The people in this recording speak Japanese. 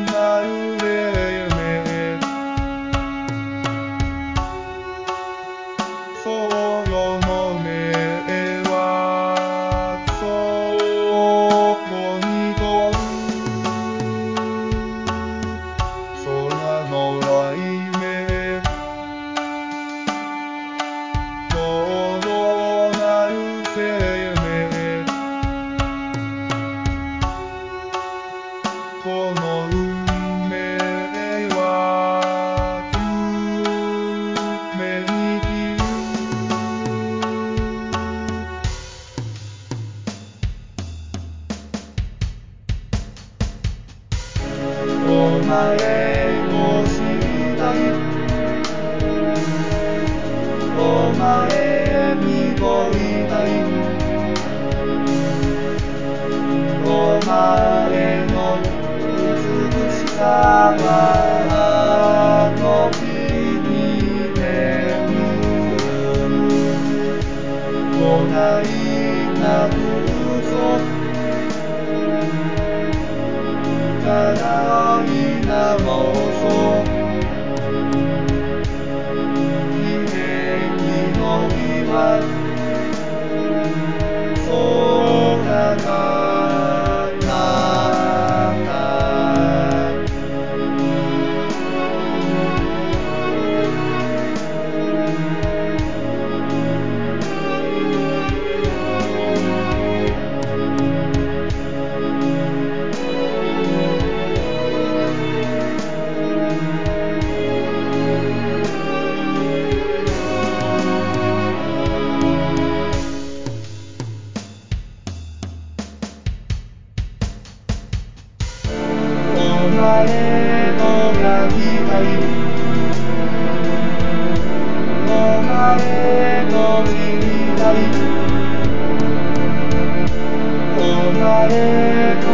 なる夢その目はそこに飛ぶ空の雷鳴どうなる生命この運命は夢に生きるお前を知りたいお前に問いたいお前の美しさはあの日に眠る巨大な嘘多大な妄想悲劇の日はそうだお前と泣きたいお前と知りたいお前